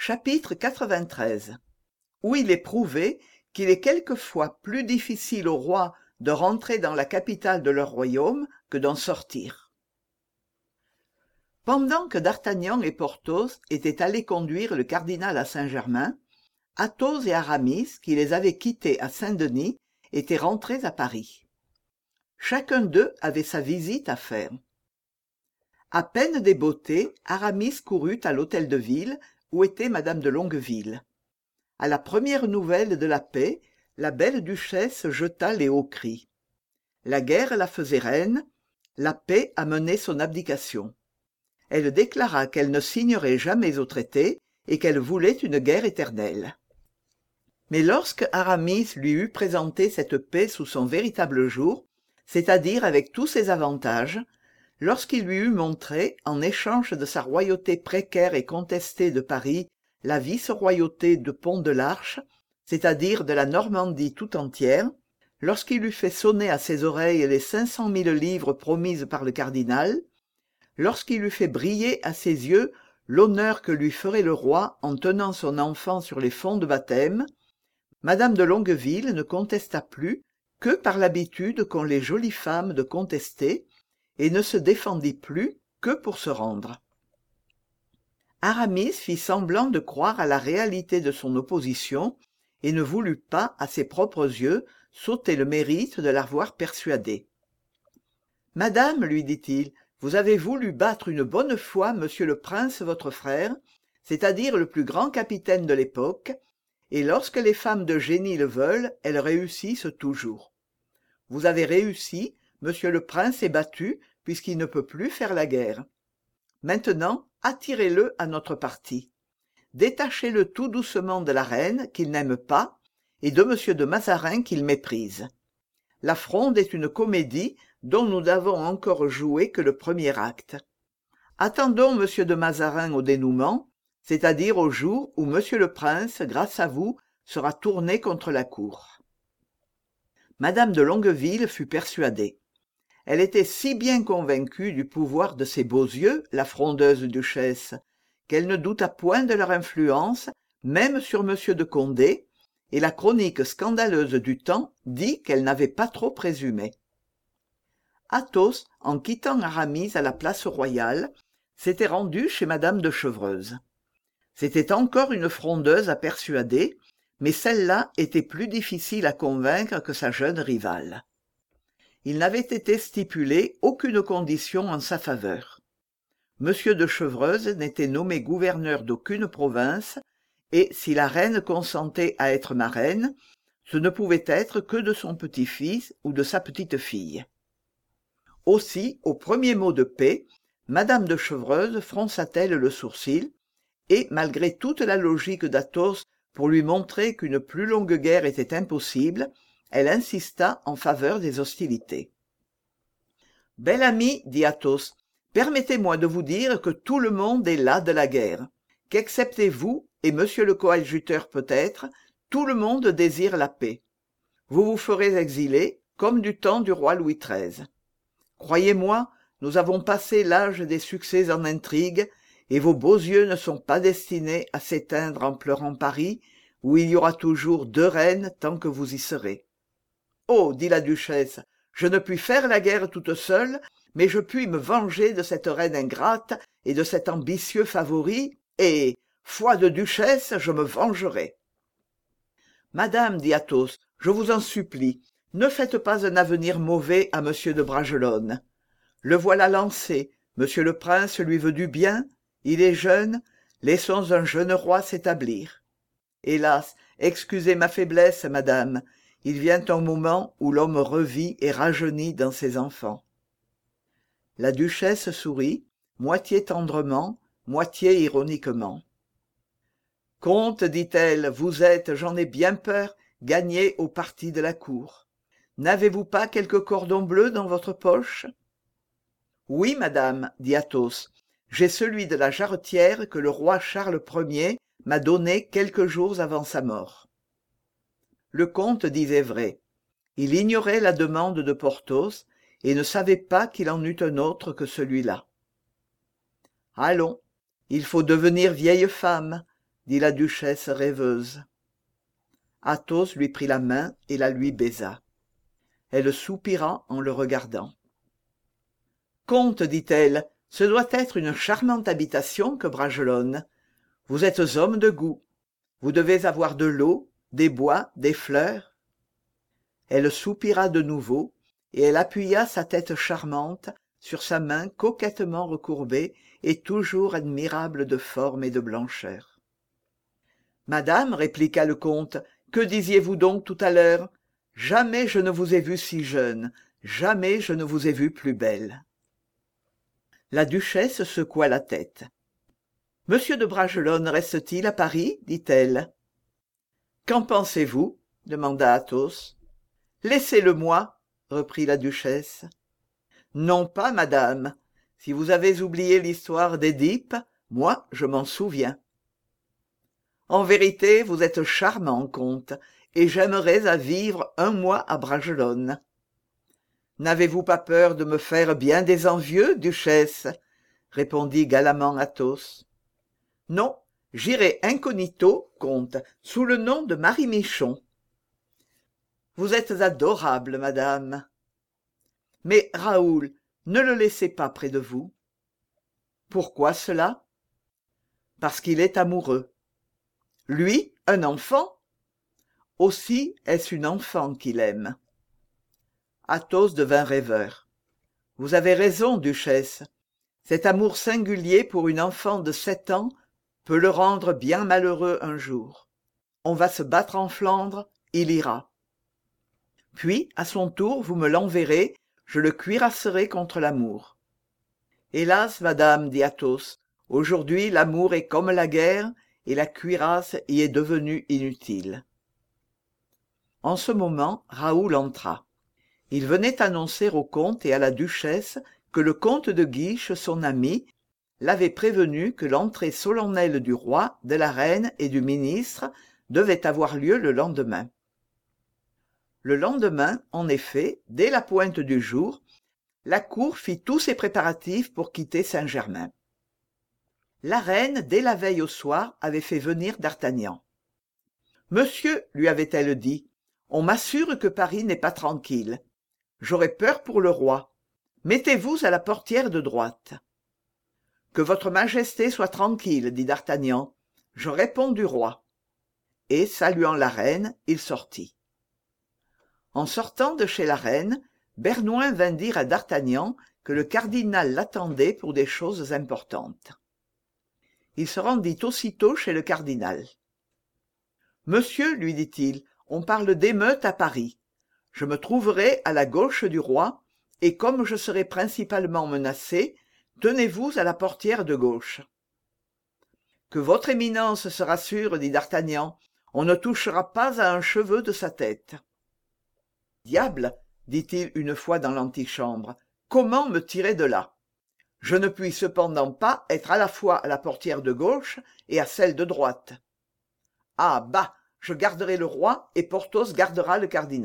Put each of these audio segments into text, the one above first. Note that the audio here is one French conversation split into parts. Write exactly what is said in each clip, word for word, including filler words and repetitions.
Chapitre quatre-vingt-treize. Où il est prouvé qu'il est quelquefois plus difficile aux rois de rentrer dans la capitale de leur royaume que d'en sortir. Pendant que d'Artagnan et Porthos étaient allés conduire le cardinal à Saint-Germain, Athos et Aramis, qui les avaient quittés à Saint-Denis, étaient rentrés à Paris. Chacun d'eux avait sa visite à faire. À peine débotté, Aramis courut à l'hôtel de ville où était madame de Longueville. À la première nouvelle de la paix, la belle duchesse jeta les hauts cris. La guerre la faisait reine, la paix amenait son abdication. Elle déclara qu'elle ne signerait jamais au traité et qu'elle voulait une guerre éternelle. Mais lorsque Aramis lui eut présenté cette paix sous son véritable jour, c'est-à-dire avec tous ses avantages, lorsqu'il lui eut montré, en échange de sa royauté précaire et contestée de Paris, la vice-royauté de Pont-de-l'Arche, c'est-à-dire de la Normandie tout entière, lorsqu'il eut fait sonner à ses oreilles les cinq cent mille livres promises par le cardinal, lorsqu'il eut fait briller à ses yeux l'honneur que lui ferait le roi en tenant son enfant sur les fonts de baptême, madame de Longueville ne contesta plus que par l'habitude qu'ont les jolies femmes de contester, et ne se défendit plus que pour se rendre. Aramis fit semblant de croire à la réalité de son opposition et ne voulut pas, à ses propres yeux, s'ôter le mérite de l'avoir persuadée. « Madame, lui dit-il, vous avez voulu battre une bonne fois monsieur le prince votre frère, c'est-à-dire le plus grand capitaine de l'époque, et lorsque les femmes de génie le veulent, elles réussissent toujours. Vous avez réussi, monsieur le prince est battu, puisqu'il ne peut plus faire la guerre. Maintenant, attirez-le à notre parti. Détachez-le tout doucement de la reine, qu'il n'aime pas, et de monsieur de Mazarin, qu'il méprise. La Fronde est une comédie dont nous n'avons encore joué que le premier acte. Attendons monsieur de Mazarin au dénouement, c'est-à-dire au jour où monsieur le prince, grâce à vous, sera tourné contre la cour. » Madame de Longueville fut persuadée. Elle était si bien convaincue du pouvoir de ses beaux yeux, la frondeuse duchesse, qu'elle ne douta point de leur influence, même sur monsieur de Condé, et la chronique scandaleuse du temps dit qu'elle n'avait pas trop présumé. Athos, en quittant Aramis à la place royale, s'était rendu chez madame de Chevreuse. C'était encore une frondeuse à persuader, mais celle-là était plus difficile à convaincre que sa jeune rivale. Il n'avait été stipulé aucune condition en sa faveur. Monsieur de Chevreuse n'était nommé gouverneur d'aucune province, et si la reine consentait à être marraine, ce ne pouvait être que de son petit-fils ou de sa petite-fille. Aussi, au premier mot de paix, madame de Chevreuse fronça-t-elle le sourcil, et, malgré toute la logique d'Athos pour lui montrer qu'une plus longue guerre était impossible, elle insista en faveur des hostilités. « Bel ami, dit Athos, permettez-moi de vous dire que tout le monde est las de la guerre, qu'excepté vous et monsieur le coadjuteur peut-être, tout le monde désire la paix. Vous vous ferez exiler, comme du temps du roi Louis treize. Croyez-moi, nous avons passé l'âge des succès en intrigue, et vos beaux yeux ne sont pas destinés à s'éteindre en pleurant Paris, où il y aura toujours deux reines tant que vous y serez. Oh, dit la duchesse, je ne puis faire la guerre toute seule, mais je puis me venger de cette reine ingrate et de cet ambitieux favori, et, foi de duchesse, je me vengerai. Madame, dit Athos, je vous en supplie, ne faites pas un avenir mauvais à monsieur de Bragelonne. Le voilà lancé, monsieur le prince lui veut du bien, il est jeune, laissons un jeune roi s'établir. Hélas, excusez ma faiblesse, madame, il vient un moment où l'homme revit et rajeunit dans ses enfants. La duchesse sourit, moitié tendrement, moitié ironiquement. « Comte, dit-elle, vous êtes, j'en ai bien peur, gagné au parti de la cour. N'avez-vous pas quelque cordon bleu dans votre poche ?»« Oui, madame, dit Athos, j'ai celui de la jarretière que le roi Charles Ier m'a donné quelques jours avant sa mort. » Le comte disait vrai. Il ignorait la demande de Porthos et ne savait pas qu'il en eût un autre que celui-là. « Allons, il faut devenir vieille femme. dit la duchesse rêveuse. Athos lui prit la main et la lui baisa. Elle soupira en le regardant. « Comte, dit-elle, ce doit être une charmante habitation que Bragelonne. Vous êtes homme de goût. Vous devez avoir de l'eau, des bois, des fleurs. » Elle soupira de nouveau, et elle appuya sa tête charmante sur sa main coquettement recourbée et toujours admirable de forme et de blancheur. « Madame, répliqua le comte, que disiez-vous donc tout à l'heure? Jamais je ne vous ai vue si jeune, jamais je ne vous ai vue plus belle. » La duchesse secoua la tête. « Monsieur de Bragelonne reste-t-il à Paris? dit-elle. « Qu'en pensez-vous? demanda Athos. « Laissez-le-moi, reprit la duchesse. « Non pas, madame. Si vous avez oublié l'histoire d'Édipe, moi je m'en souviens. En vérité, vous êtes charmant, comte, et j'aimerais à vivre un mois à Bragelonne. N'avez-vous pas peur de me faire bien des envieux, duchesse? Répondit galamment Athos. Non, j'irai incognito, comte, sous le nom de Marie Michon. Vous êtes adorable, madame. Mais Raoul, ne le laissez pas près de vous. Pourquoi cela? Parce qu'il est amoureux. Lui, un enfant? Aussi est-ce une enfant qu'il aime. Athos devint rêveur. Vous avez raison, duchesse. Cet amour singulier pour une enfant de sept ans peut le rendre bien malheureux un jour. On va se battre en Flandre, il ira. Puis, à son tour, vous me l'enverrez, je le cuirasserai contre l'amour. Hélas, madame, dit Athos, aujourd'hui l'amour est comme la guerre, et la cuirasse y est devenue inutile. En ce moment, Raoul entra. Il venait annoncer au comte et à la duchesse que le comte de Guiche, son ami, l'avait prévenu que l'entrée solennelle du roi, de la reine et du ministre devait avoir lieu le lendemain. Le lendemain, en effet, dès la pointe du jour, la cour fit tous ses préparatifs pour quitter Saint-Germain. La reine, dès la veille au soir, avait fait venir d'Artagnan. « Monsieur, lui avait-elle dit, on m'assure que Paris n'est pas tranquille. J'aurais peur pour le roi. Mettez-vous à la portière de droite. »« Que votre majesté soit tranquille, dit d'Artagnan. Je réponds du roi. » Et, saluant la reine, il sortit. En sortant de chez la reine, Bernouin vint dire à d'Artagnan que le cardinal l'attendait pour des choses importantes. Il se rendit aussitôt chez le cardinal. « Monsieur, lui dit-il, on parle d'émeute à Paris. Je me trouverai à la gauche du roi, et comme je serai principalement menacé, tenez-vous à la portière de gauche. »« Que votre éminence se rassure, dit d'Artagnan, on ne touchera pas à un cheveu de sa tête. »« Diable, dit-il une fois dans l'antichambre, comment me tirer de là? Je ne puis cependant pas être à la fois à la portière de gauche et à celle de droite. Ah, bah, je garderai le roi et Porthos gardera le cardinal. »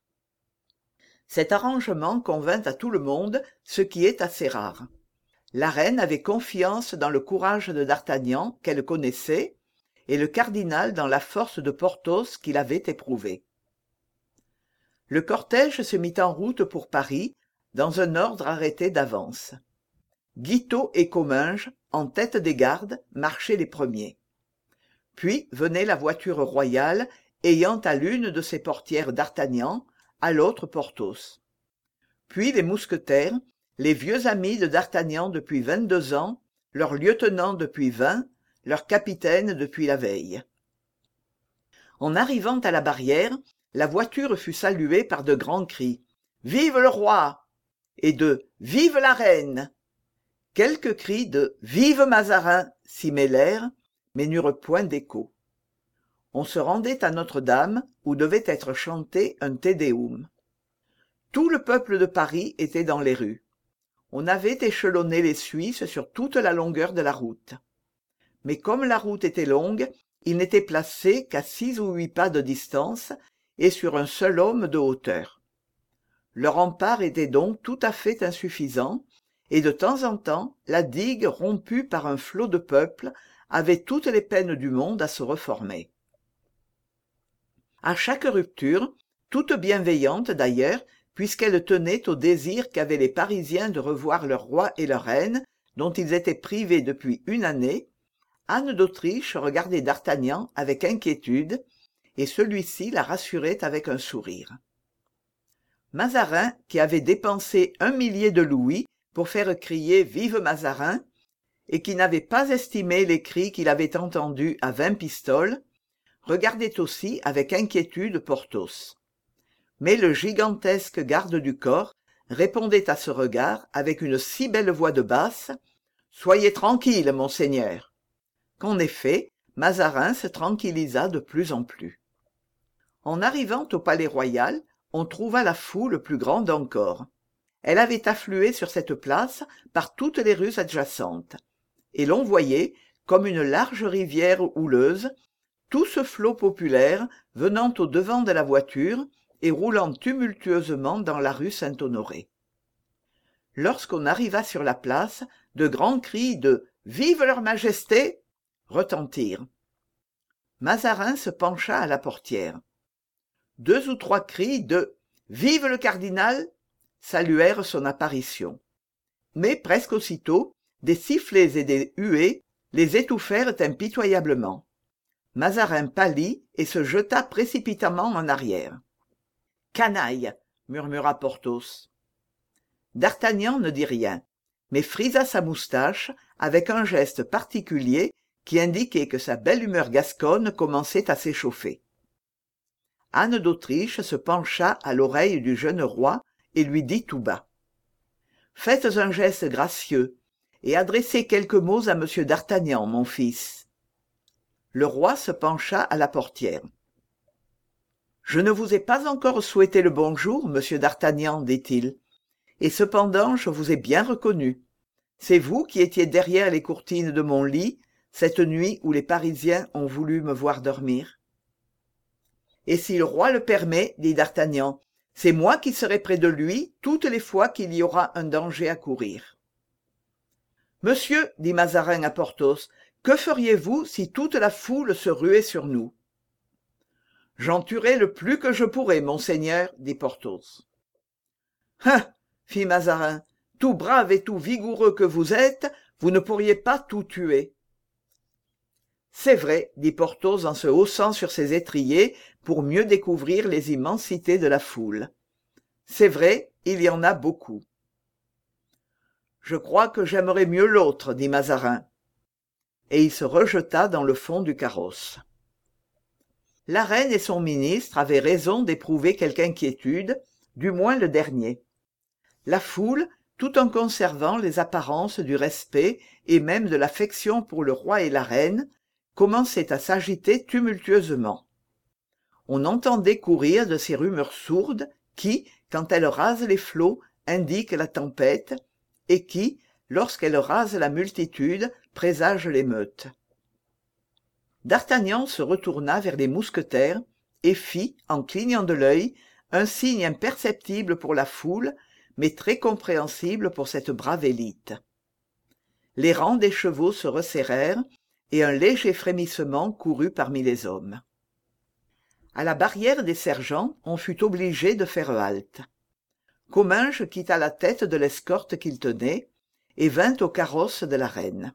Cet arrangement convint à tout le monde, ce qui est assez rare. La reine avait confiance dans le courage de d'Artagnan, qu'elle connaissait, et le cardinal dans la force de Porthos qu'il avait éprouvée. Le cortège se mit en route pour Paris, dans un ordre arrêté d'avance. Guitaut et Comminges, en tête des gardes, marchaient les premiers. Puis venait la voiture royale, ayant à l'une de ses portières d'Artagnan, à l'autre Porthos. Puis les mousquetaires, les vieux amis de d'Artagnan depuis vingt-deux ans, leur lieutenant depuis vingt, leur capitaine depuis la veille. En arrivant à la barrière, la voiture fut saluée par de grands cris « Vive le roi !» et de « Vive la reine !» Quelques cris de « Vive Mazarin !» s'y mêlèrent, mais n'eurent point d'écho. On se rendait à Notre-Dame, où devait être chanté un Te Deum. Tout le peuple de Paris était dans les rues. On avait échelonné les Suisses sur toute la longueur de la route. Mais comme la route était longue, ils n'étaient placés qu'à six ou huit pas de distance et sur un seul homme de hauteur. Le rempart était donc tout à fait insuffisant, et de temps en temps la digue rompue par un flot de peuple avait toutes les peines du monde à se reformer. À chaque rupture, toute bienveillante d'ailleurs, puisqu'elle tenait au désir qu'avaient les Parisiens de revoir leur roi et leur reine, dont ils étaient privés depuis une année, Anne d'Autriche regardait d'Artagnan avec inquiétude, et celui-ci la rassurait avec un sourire. Mazarin, qui avait dépensé un millier de louis pour faire crier « Vive Mazarin !» et qui n'avait pas estimé les cris qu'il avait entendus à vingt pistoles, regardait aussi avec inquiétude Porthos. Mais le gigantesque garde du corps répondait à ce regard avec une si belle voix de basse « Soyez tranquille, monseigneur !» qu'en effet, Mazarin se tranquillisa de plus en plus. En arrivant au palais royal, on trouva la foule plus grande encore. Elle avait afflué sur cette place par toutes les rues adjacentes, et l'on voyait, comme une large rivière houleuse, tout ce flot populaire venant au-devant de la voiture et roulant tumultueusement dans la rue Saint-Honoré. Lorsqu'on arriva sur la place, de grands cris de « Vive leur Majesté !» retentirent. Mazarin se pencha à la portière. Deux ou trois cris de « Vive le cardinal !» saluèrent son apparition. Mais presque aussitôt, des sifflets et des huées les étouffèrent impitoyablement. Mazarin pâlit et se jeta précipitamment en arrière. « Canaille !» murmura Porthos. D'Artagnan ne dit rien, mais frisa sa moustache avec un geste particulier qui indiquait que sa belle humeur gasconne commençait à s'échauffer. Anne d'Autriche se pencha à l'oreille du jeune roi et lui dit tout bas « Faites un geste gracieux et adressez quelques mots à monsieur d'Artagnan, mon fils. » Le roi se pencha à la portière. « Je ne vous ai pas encore souhaité le bonjour, monsieur d'Artagnan, dit-il, et cependant je vous ai bien reconnu. C'est vous qui étiez derrière les courtines de mon lit, cette nuit où les Parisiens ont voulu me voir dormir. »« Et si le roi le permet, dit d'Artagnan, c'est moi qui serai près de lui toutes les fois qu'il y aura un danger à courir. »« Monsieur, dit Mazarin à Porthos, que feriez-vous si toute la foule se ruait sur nous ?»« J'en tuerai le plus que je pourrai, monseigneur, dit Porthos. »« Hein, fit Mazarin, tout brave et tout vigoureux que vous êtes, vous ne pourriez pas tout tuer. »« C'est vrai, dit Porthos en se haussant sur ses étriers pour mieux découvrir les immensités de la foule. C'est vrai, il y en a beaucoup. »« Je crois que j'aimerais mieux l'autre, dit Mazarin. Et il se rejeta dans le fond du carrosse. La reine et son ministre avaient raison d'éprouver quelque inquiétude, du moins le dernier. La foule, tout en conservant les apparences du respect et même de l'affection pour le roi et la reine, commençait à s'agiter tumultueusement. On entendait courir de ces rumeurs sourdes qui, quand elles rasent les flots, indiquent la tempête, et qui, lorsqu'elles rasent la multitude, présagent l'émeute. D'Artagnan se retourna vers les mousquetaires et fit, en clignant de l'œil, un signe imperceptible pour la foule, mais très compréhensible pour cette brave élite. Les rangs des chevaux se resserrèrent, et un léger frémissement courut parmi les hommes. À la barrière des sergents, on fut obligé de faire halte. Comminges quitta la tête de l'escorte qu'il tenait, et vint au carrosse de la reine.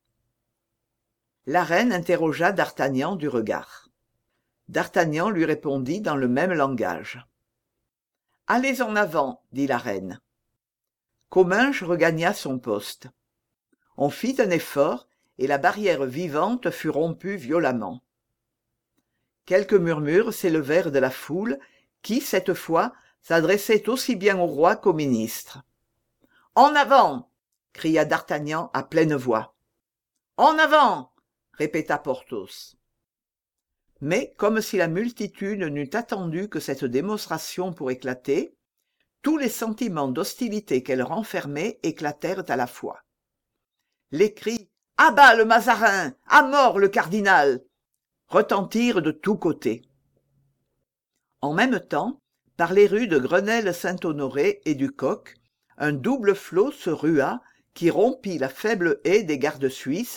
La reine interrogea d'Artagnan du regard. D'Artagnan lui répondit dans le même langage. « Allez en avant, dit la reine. » Comminges regagna son poste. On fit un effort, et la barrière vivante fut rompue violemment. Quelques murmures s'élevèrent de la foule, qui, cette fois, s'adressait aussi bien au roi qu'au ministre. « En avant !» cria d'Artagnan à pleine voix. « En avant !» répéta Porthos. Mais, comme si la multitude n'eût attendu que cette démonstration pour éclater, tous les sentiments d'hostilité qu'elle renfermait éclatèrent à la fois. Les cris « À bas le Mazarin ! À mort le cardinal !» retentirent de tous côtés. En même temps, par les rues de Grenelle-Saint-Honoré et du Coq, un double flot se rua qui rompit la faible haie des gardes suisses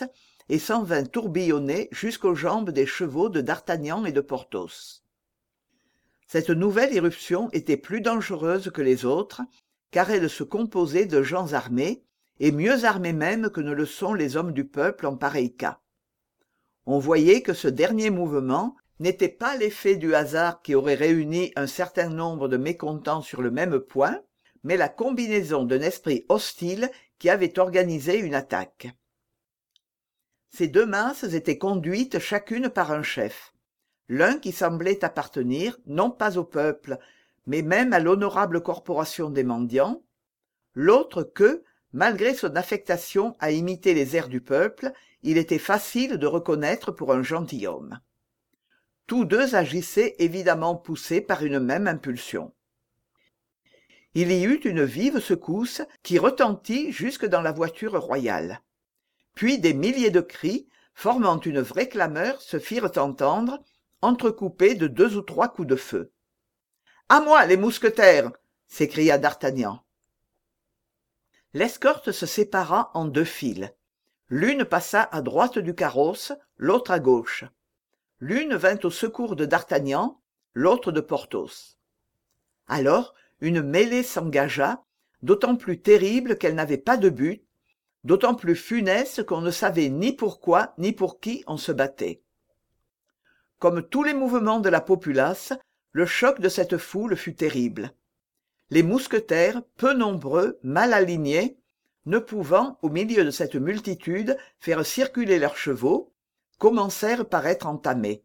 et s'en vint tourbillonner jusqu'aux jambes des chevaux de d'Artagnan et de Porthos. Cette nouvelle irruption était plus dangereuse que les autres, car elle se composait de gens armés, et mieux armés même que ne le sont les hommes du peuple en pareil cas. On voyait que ce dernier mouvement n'était pas l'effet du hasard qui aurait réuni un certain nombre de mécontents sur le même point, mais la combinaison d'un esprit hostile qui avait organisé une attaque. Ces deux masses étaient conduites chacune par un chef, l'un qui semblait appartenir non pas au peuple, mais même à l'honorable corporation des mendiants, l'autre que, malgré son affectation à imiter les airs du peuple, il était facile de reconnaître pour un gentilhomme. Tous deux agissaient évidemment poussés par une même impulsion. Il y eut une vive secousse qui retentit jusque dans la voiture royale. Puis des milliers de cris, formant une vraie clameur, se firent entendre, entrecoupés de deux ou trois coups de feu. « À moi, les mousquetaires !» s'écria d'Artagnan. L'escorte se sépara en deux files. L'une passa à droite du carrosse, l'autre à gauche. L'une vint au secours de d'Artagnan, l'autre de Porthos. Alors, une mêlée s'engagea, d'autant plus terrible qu'elle n'avait pas de but, d'autant plus funeste qu'on ne savait ni pourquoi ni pour qui on se battait. Comme tous les mouvements de la populace, le choc de cette foule fut terrible. Les mousquetaires, peu nombreux, mal alignés, ne pouvant, au milieu de cette multitude, faire circuler leurs chevaux, commencèrent par être entamés.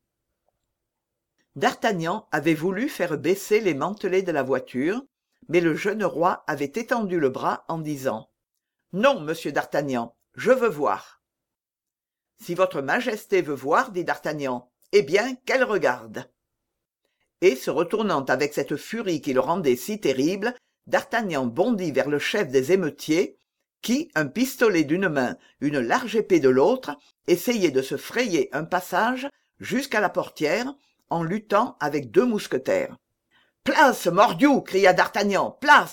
D'Artagnan avait voulu faire baisser les mantelets de la voiture, mais le jeune roi avait étendu le bras en disant « Non, monsieur d'Artagnan, je veux voir. »« Si votre majesté veut voir, dit d'Artagnan, eh bien, qu'elle regarde. » Et se retournant avec cette furie qui le rendait si terrible, d'Artagnan bondit vers le chef des émeutiers, qui, un pistolet d'une main, une large épée de l'autre, essayait de se frayer un passage jusqu'à la portière, en luttant avec deux mousquetaires. « Place, mordiou !» cria d'Artagnan. « Place !»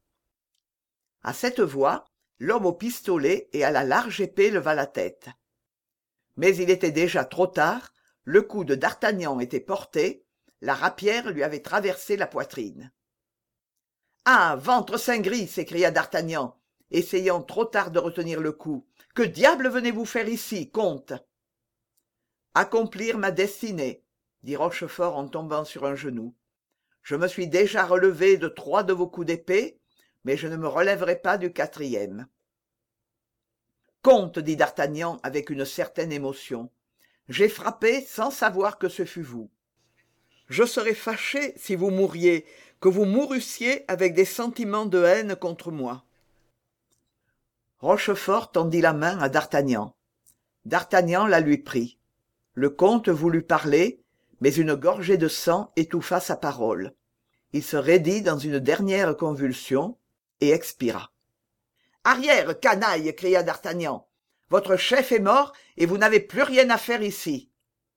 À cette voix, l'homme au pistolet et à la large épée leva la tête. Mais il était déjà trop tard, le coup de d'Artagnan était porté, la rapière lui avait traversé la poitrine. « Ah, ventre saint-gris !» s'écria d'Artagnan, essayant trop tard de retenir le coup. « Que diable venez-vous faire ici, comte ?»« Accomplir ma destinée, » dit Rochefort en tombant sur un genou. « Je me suis déjà relevé de trois de vos coups d'épée, mais je ne me relèverai pas du quatrième. »« Comte, » dit d'Artagnan avec une certaine émotion, « j'ai frappé sans savoir que ce fût vous. Je serais fâché si vous mouriez, que vous mourussiez avec des sentiments de haine contre moi. » Rochefort tendit la main à d'Artagnan. D'Artagnan la lui prit. Le comte voulut parler, mais une gorgée de sang étouffa sa parole. Il se raidit dans une dernière convulsion et expira. « Arrière, canaille !» cria d'Artagnan. « Votre chef est mort et vous n'avez plus rien à faire ici. »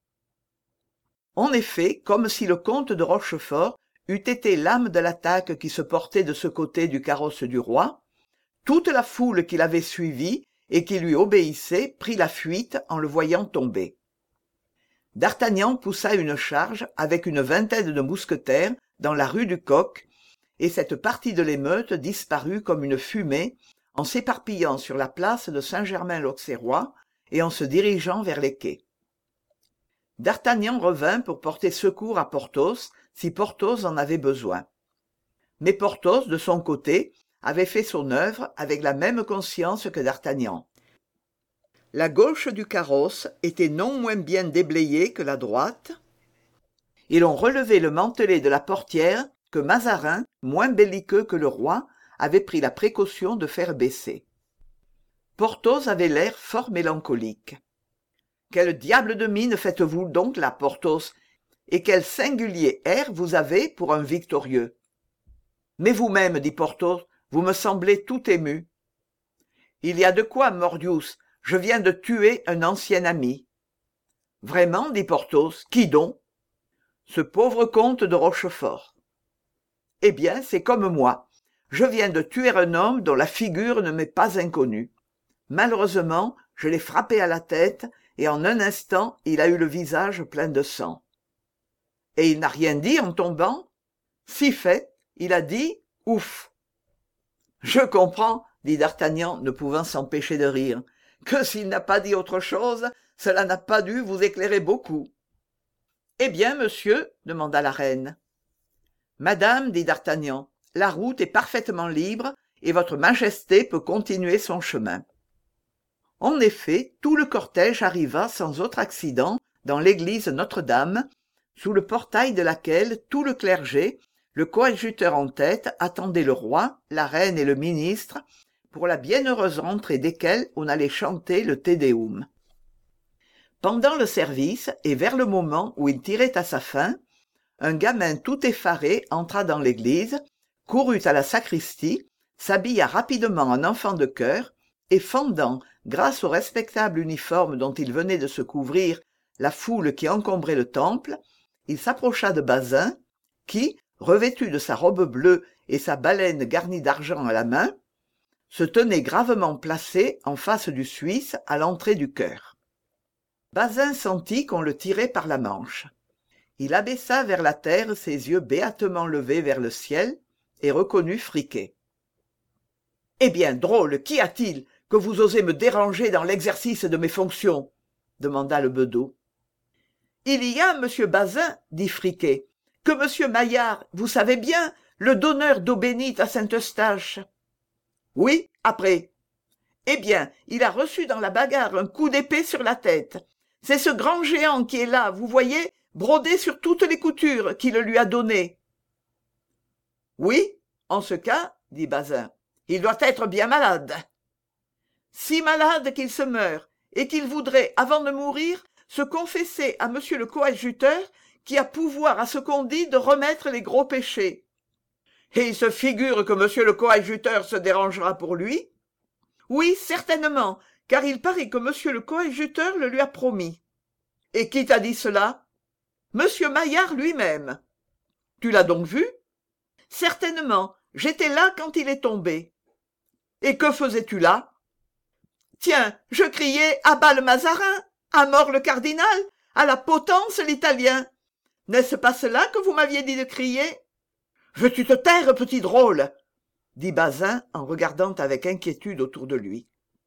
En effet, comme si le comte de Rochefort eût été l'âme de l'attaque qui se portait de ce côté du carrosse du roi, toute la foule qui l'avait suivi et qui lui obéissait prit la fuite en le voyant tomber. D'Artagnan poussa une charge avec une vingtaine de mousquetaires dans la rue du Coq, et cette partie de l'émeute disparut comme une fumée en s'éparpillant sur la place de Saint-Germain-l'Auxerrois et en se dirigeant vers les quais. D'Artagnan revint pour porter secours à Porthos, si Porthos en avait besoin. Mais Porthos, de son côté, avait fait son œuvre avec la même conscience que d'Artagnan. La gauche du carrosse était non moins bien déblayée que la droite, et l'on relevait le mantelet de la portière que Mazarin, moins belliqueux que le roi, avait pris la précaution de faire baisser. Porthos avait l'air fort mélancolique. « Quel diable de mine faites-vous donc là, Porthos, et quel singulier air vous avez pour un victorieux. »« Mais vous-même, dit Porthos, vous me semblez tout ému. »« Il y a de quoi, Mordius, je viens de tuer un ancien ami. »« Vraiment, dit Porthos, qui donc ?»« Ce pauvre comte de Rochefort. »« Eh bien, c'est comme moi. Je viens de tuer un homme dont la figure ne m'est pas inconnue. Malheureusement, je l'ai frappé à la tête, et en un instant il a eu le visage plein de sang. Et il n'a rien dit en tombant? Si fait, il a dit « ouf ». Je comprends, dit d'Artagnan, ne pouvant s'empêcher de rire, que s'il n'a pas dit autre chose, cela n'a pas dû vous éclairer beaucoup. Eh bien, monsieur, demanda la reine. Madame, dit d'Artagnan, la route est parfaitement libre, et votre majesté peut continuer son chemin. En effet, tout le cortège arriva sans autre accident dans l'église Notre-Dame, sous le portail de laquelle tout le clergé, le coadjuteur en tête, attendait le roi, la reine et le ministre, pour la bienheureuse rentrée desquels on allait chanter le Te Deum. Pendant le service, et vers le moment où il tirait à sa fin, un gamin tout effaré entra dans l'église, courut à la sacristie, s'habilla rapidement en enfant de chœur, et fendant, grâce au respectable uniforme dont il venait de se couvrir, la foule qui encombrait le temple, il s'approcha de Bazin, qui, revêtu de sa robe bleue et sa baleine garnie d'argent à la main, se tenait gravement placé en face du Suisse à l'entrée du chœur. Bazin sentit qu'on le tirait par la manche. Il abaissa vers la terre ses yeux béatement levés vers le ciel et reconnut Friquet. « Eh bien, drôle, qu'y a-t-il que vous osez me déranger dans l'exercice de mes fonctions ?» demanda le bedeau. « Il y a, monsieur Bazin, dit Friquet, que monsieur Maillard, vous savez bien, le donneur d'eau bénite à Saint-Eustache. »« Oui, après. »« Eh bien, il a reçu dans la bagarre un coup d'épée sur la tête. C'est ce grand géant qui est là, vous voyez, brodé sur toutes les coutures, qui le lui a donné. »« Oui, en ce cas, dit Bazin, il doit être bien malade. »« Si malade qu'il se meure, et qu'il voudrait, avant de mourir, se confesser à monsieur le coadjuteur, qui a pouvoir à ce qu'on dit de remettre les gros péchés. Et il se figure que monsieur le coadjuteur se dérangera pour lui? Oui, certainement, car il paraît que monsieur le coadjuteur le lui a promis. Et qui t'a dit cela? Monsieur Maillard lui-même. Tu l'as donc vu? Certainement, j'étais là quand il est tombé. Et que faisais-tu là? Tiens, je criais à bas le Mazarin, à mort le cardinal, à la potence l'italien. N'est-ce pas cela que vous m'aviez dit de crier? Veux-tu te taire, petit drôle? Dit Bazin en regardant avec inquiétude autour de lui.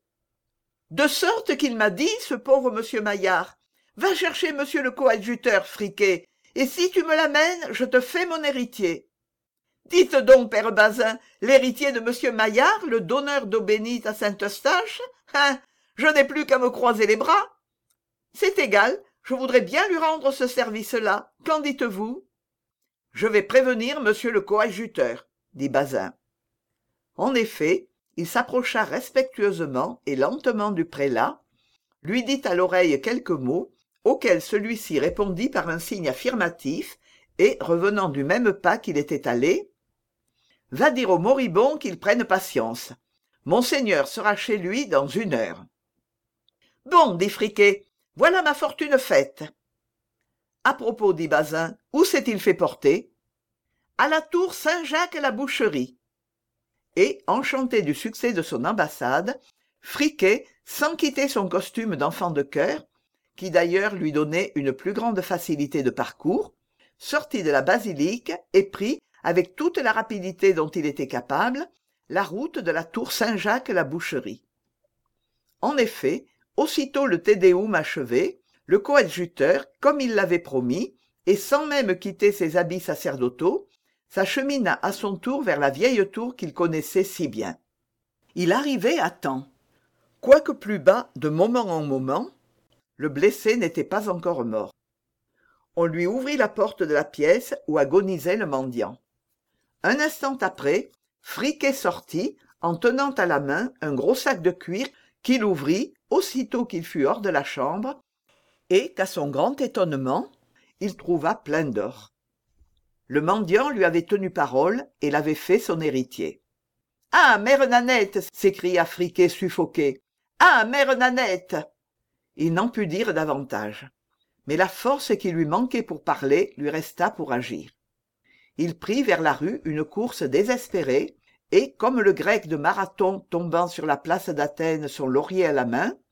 De sorte qu'il m'a dit, ce pauvre monsieur Maillard, va chercher monsieur le coadjuteur, Friquet, et si tu me l'amènes, je te fais mon héritier. Dites donc, père Bazin, l'héritier de monsieur Maillard, le donneur d'eau bénite à Saint-Eustache? Hein, je n'ai plus qu'à me croiser les bras. C'est égal, je voudrais bien lui rendre ce service-là. Qu'en dites-vous? Je vais prévenir monsieur le coadjuteur, dit Bazin. En effet, il s'approcha respectueusement et lentement du prélat, lui dit à l'oreille quelques mots, auxquels celui-ci répondit par un signe affirmatif, et, revenant du même pas qu'il était allé, « Va dire au moribond qu'il prenne patience. Monseigneur sera chez lui dans une heure. »« Bon, dit Friquet, voilà ma fortune faite. »« À propos, dit Bazin, où s'est-il fait porter? »« À la tour Saint-Jacques-la-Boucherie. » Et, enchanté du succès de son ambassade, Friquet, sans quitter son costume d'enfant de chœur, qui d'ailleurs lui donnait une plus grande facilité de parcours, sortit de la basilique et prit, avec toute la rapidité dont il était capable, la route de la tour Saint-Jacques-la-Boucherie. En effet, aussitôt le Te Deum achevé, le coadjuteur, comme il l'avait promis, et sans même quitter ses habits sacerdotaux, s'achemina à son tour vers la vieille tour qu'il connaissait si bien. Il arrivait à temps. Quoique plus bas de moment en moment, le blessé n'était pas encore mort. On lui ouvrit la porte de la pièce où agonisait le mendiant. Un instant après, Friquet sortit, en tenant à la main un gros sac de cuir qu'il ouvrit aussitôt qu'il fut hors de la chambre, et qu'à son grand étonnement, il trouva plein d'or. Le mendiant lui avait tenu parole et l'avait fait son héritier. « Ah, mère Nanette !» s'écria Friquet suffoqué. « Ah, mère Nanette !» Il n'en put dire davantage. Mais la force qui lui manquait pour parler lui resta pour agir. Il prit vers la rue une course désespérée, et, comme le grec de Marathon tombant sur la place d'Athènes son laurier à la main,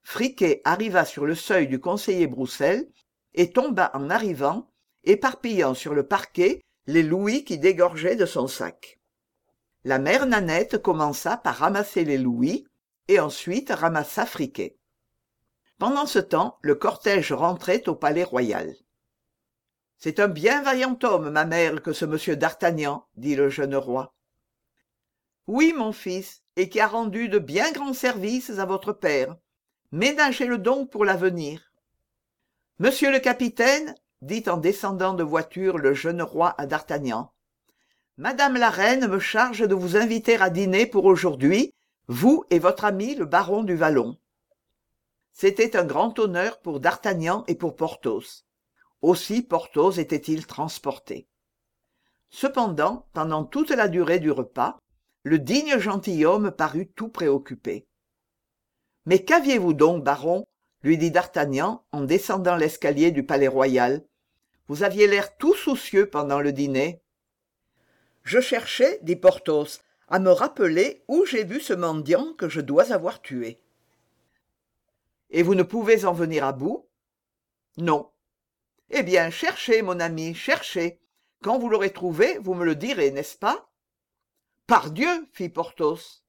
Friquet arriva sur le seuil du conseiller Broussel et tomba en arrivant, éparpillant sur le parquet les louis qui dégorgeaient de son sac. La mère Nanette commença par ramasser les louis et ensuite ramassa Friquet. Pendant ce temps, le cortège rentrait au Palais-Royal. « C'est un bien vaillant homme, ma mère, que ce monsieur d'Artagnan, dit le jeune roi. « Oui, mon fils, et qui a rendu de bien grands services à votre père. Ménagez-le donc pour l'avenir. »« Monsieur le capitaine, dit en descendant de voiture le jeune roi à d'Artagnan, madame la reine me charge de vous inviter à dîner pour aujourd'hui, vous et votre ami le baron du Vallon. » C'était un grand honneur pour d'Artagnan et pour Porthos. Aussi Porthos était-il transporté. Cependant, pendant toute la durée du repas, le digne gentilhomme parut tout préoccupé. « Mais qu'aviez-vous donc, baron ?» lui dit d'Artagnan en descendant l'escalier du Palais-Royal. « Vous aviez l'air tout soucieux pendant le dîner. »« Je cherchais, dit Porthos, à me rappeler où j'ai vu ce mendiant que je dois avoir tué. »« Et vous ne pouvez en venir à bout ?»« Non. »« Eh bien, cherchez, mon ami, cherchez. Quand vous l'aurez trouvé, vous me le direz, n'est-ce pas ?»« Pardieu, fit Porthos.